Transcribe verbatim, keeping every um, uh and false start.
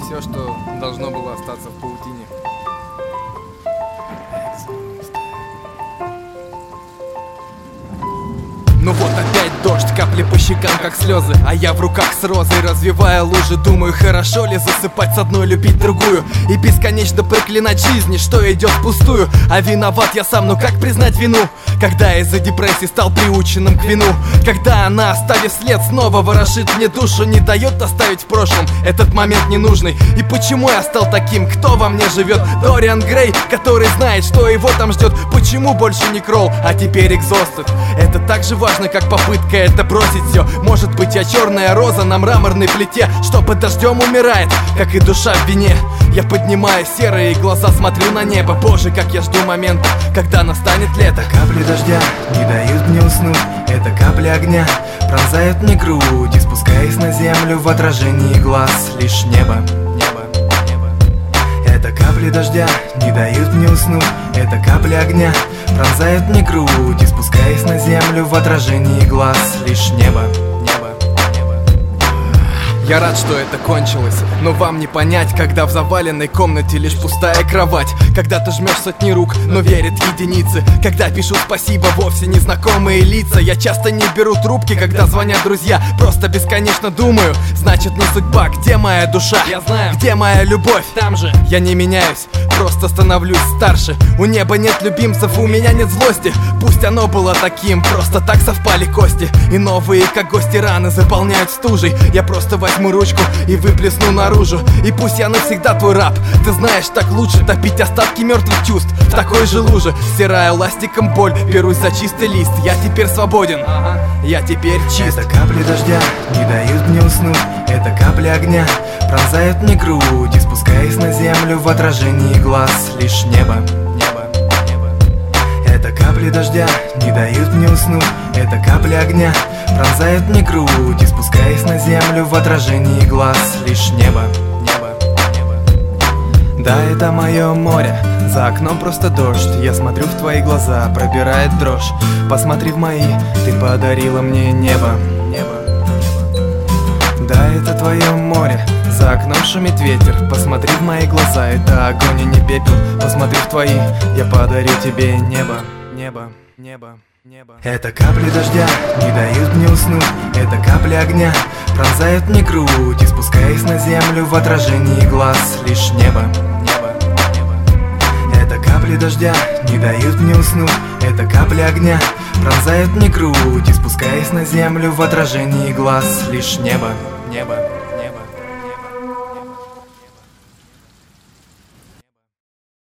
все, что должно было остаться в паутине. Ну вот опять дождь, капли по щекам, как слезы, а я в руках с розой, развивая лужи. Думаю, хорошо ли засыпать с одной, любить другую и бесконечно проклинать жизни, что идет впустую. А виноват я сам, но как признать вину, когда из-за депрессии стал приученным к вину? Когда она, оставив след, снова ворошит мне душу, не дает оставить в прошлом этот момент ненужный. И почему я стал таким? Кто во мне живет? Дориан Грей, который знает, что его там ждет. Почему больше не Кролл, а теперь Exhausted? Это так же важно, как попытка это бросить все. Может быть, я черная роза на мраморной плите, что под дождем умирает, как и душа в вине. Я поднимаю серые глаза, смотрю на небо. Боже, как я жду момента, когда настанет лето. Капли дождя не дают мне уснуть, это капли огня пронзают мне грудь, и спускаясь на землю в отражении глаз лишь небо, небо, небо. Это капли дождя не дают мне уснуть, это капли огня пронзают мне грудь, и спускаясь на землю в отражении глаз лишь небо, небо, небо. Я рад, что это кончилось, но вам не понять, когда в заваленной комнате лишь пустая кровать. Когда ты жмешь сотни рук, но верят единицы. Когда пишут спасибо вовсе незнакомые лица. Я часто не беру трубки, когда звонят друзья. Просто бесконечно думаю, значит не судьба. Где моя душа? Я знаю. Где моя любовь? Там же. Я не меняюсь, просто становлюсь старше. У неба нет любимцев, у меня нет злости. Пусть оно было таким, просто так совпали кости. И новые, как гости, раны заполняют стужей. Я просто возьму ручку и выплесну наружу. И пусть я навсегда твой раб. Ты знаешь, так лучше топить остатки мертвых чувств в такой же луже. Стираю ластиком боль, берусь за чистый лист. Я теперь свободен, ага. Я теперь чист. Это капли дождя не дают мне уснуть, это капли огня пронзают мне грудь, и спускаясь на землю в отражении глаз лишь небо, небо, небо. Это капли дождя не дают мне уснуть, это капли огня пронзают мне грудь, и спускаясь на землю в отражении глаз лишь небо, небо, небо. Да, это мое море, за окном просто дождь. Я смотрю в твои глаза, пробирает дрожь. Посмотри в мои, ты подарила мне небо, небо, небо. Да, это твое море, за окном шумит ветер. Посмотри в мои глаза, это огонь и не пепел. Посмотри в твои, я подарю тебе небо, небо, небо, небо. Это капли дождя не дают мне уснуть, это капли огня пронзают мне грудь, и спускаясь на землю в отражении глаз лишь небо, небо, небо. Это капли дождя не дают мне уснуть, это капли огня пронзают мне грудь, и спускаясь на землю в отражении глаз лишь небо, небо, небо.